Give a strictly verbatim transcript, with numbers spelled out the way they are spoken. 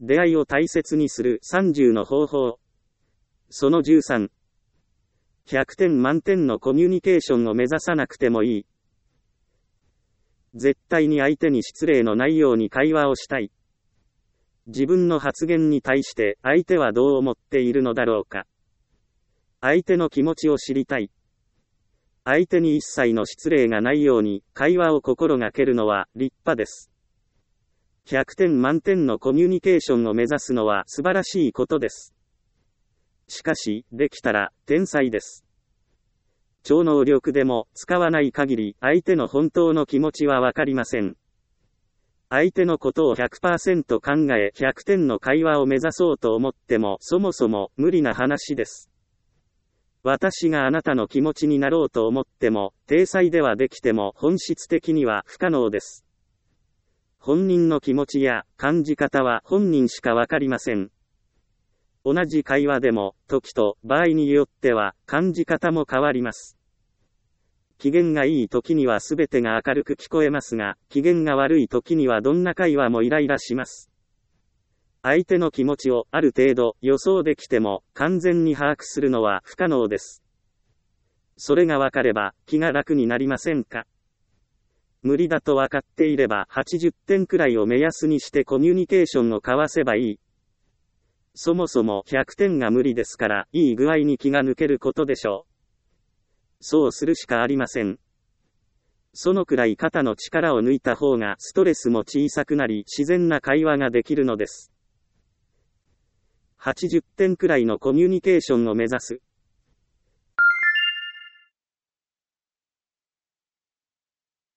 出会いを大切にするさんじゅうの方法。そのじゅうさん。ひゃくてん満点のコミュニケーションを目指さなくてもいい。絶対に相手に失礼のないように会話をしたい。自分の発言に対して相手はどう思っているのだろうか。相手の気持ちを知りたい。相手に一切の失礼がないように会話を心がけるのは立派です。ひゃくてん満点のコミュニケーションを目指すのは素晴らしいことです。しかし、できたら天才です。超能力でも使わない限り相手の本当の気持ちはわかりません。相手のことを ひゃくパーセント 考えひゃくてんの会話を目指そうと思ってもそもそも無理な話です。私があなたの気持ちになろうと思っても、体裁ではできても本質的には不可能です。本人の気持ちや感じ方は本人しかわかりません。同じ会話でも、時と場合によっては感じ方も変わります。機嫌がいい時には全てが明るく聞こえますが、機嫌が悪い時にはどんな会話もイライラします。相手の気持ちをある程度予想できても完全に把握するのは不可能です。それがわかれば気が楽になりませんか？無理だとわかっていればはちじゅってんくらいを目安にしてコミュニケーションを交わせばいい。そもそもひゃくてんが無理ですから、いい具合に気が抜けることでしょう。そうするしかありません。そのくらい肩の力を抜いた方がストレスも小さくなり自然な会話ができるのです。はちじゅってんくらいのコミュニケーションを目指す。